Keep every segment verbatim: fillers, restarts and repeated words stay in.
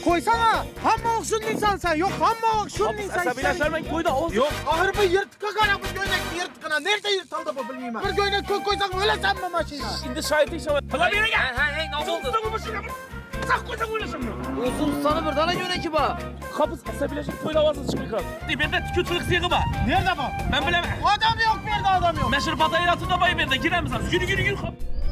Koysana. Hamma o'xshun deysan sen. Yo'q, hamma o'xshun deysan. Asabiylashmang, to'yda o'z. Yo'q, axir bu yirtiqqa qarab bu go'ynakni yirtiqini nerda yirtildi bu bilmayman. Bir go'ynak ko'k qo'ysang o'lasanmi mashina? Endi shaytisham. Qila beraga. Ha, ha, nima bo'ldi? Saq qo'ysang o'lasanmi? O'zim sana bir dana go'ynaki bor. Qapis asabiylashib to'yda ovozini chiqarib. Bu yerda tikuvchilik sig'i bor. Nerda bor? Men bilaman. Odam yo'q bu yerda, odam yo'q. Mashir batayrasida boy berdi. Giramiz ham. Yuri, yuri, yuri.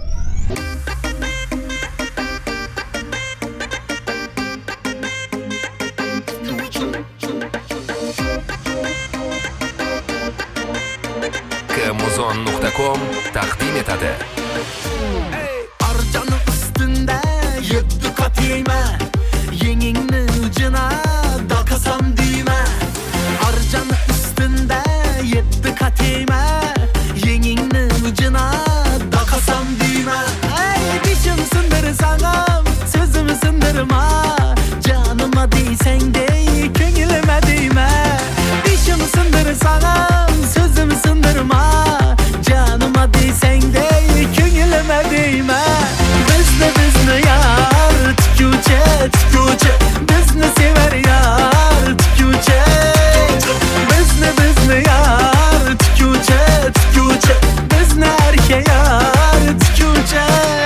Amazon nuqta com taqdim etadi. Arjani ustunda yetti qat yeyman, yengingni ujina doqasam deyman. Arjani ustunda yetti qat yeyman, yengingni ujina doqasam deyman. Ey dishim sindirsam, so'zim sindirma, jonima deysang dey, ko'nglima deyman. Dishim sindirsam, so'zim sindirma, canıma deysen de ko'nglima deyman. Bizni bizni yar tikuvchi tikuvchi, bizni sevar yar tikuvchi. Bizni bizni yar tikuvchi tikuvchi, bizni erke yar tikuvchi.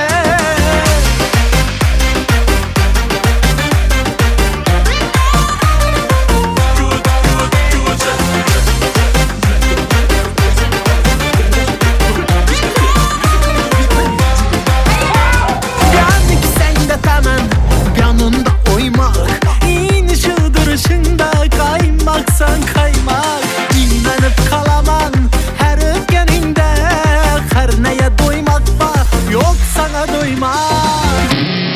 Sen kaymak, dinlenip kalaman her öpkeninde. Her neye doymak var, yok sana doymak.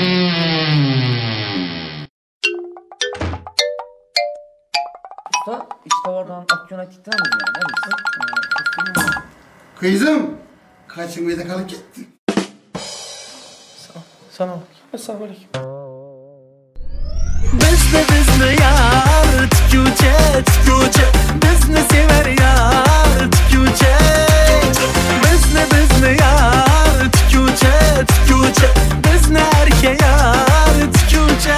Usta, işte oradan Akgön'e gittiniz mi? Ne bilsin? Kızım, kaçın bir de kalıp gitti. Sana Esselamu aleyküm. Bizni bizni yar tikuvchi tikuvchi, bizni sever yar tikuvchi. Bizni bizni yar tikuvchi tikuvchi, bizni erke yar tikuvchi.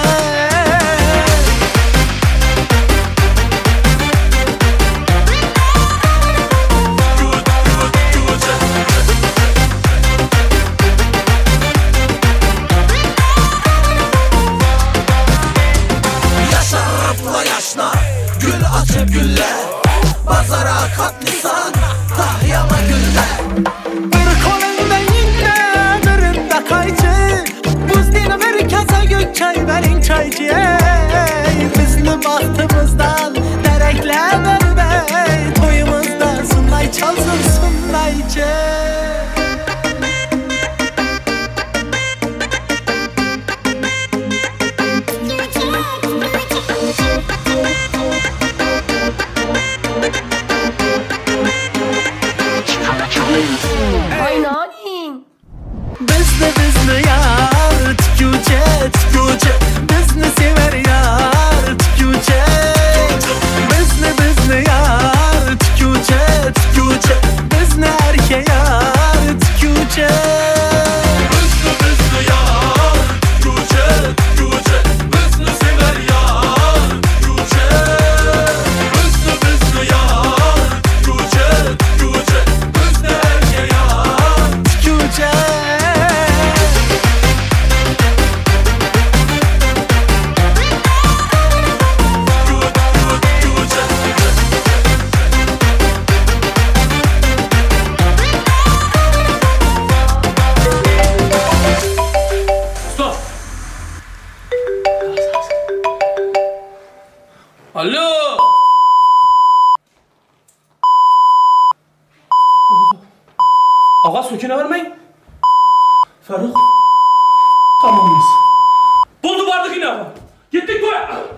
Gül açıp güller, pazara katlisan, tahyama güller. Bir kolunda yine, birinde kaycı, buz dini bir kasa gök çay verin çaycı. Bizli bahtımızdan derekler vermey, toyumuzda sunay çalsın sunaycı. Bizni bizni yar tikuvchi tikuvchi, bizni sever yar tikuvchi. Bizni bizni yar tikuvchi tikuvchi, bizni erke yar tikuvchi. Bizni bizni yar tikuvchi tikuvchi, bizni sever yar tikuvchi. Bizni bizni yar tikuvchi tikuvchi, bizni erke yar tikuvchi. Alo. Ağa söküne vermeyin. Faruk. Tamamız. Buldu vardık yine ağa. Gittik buraya.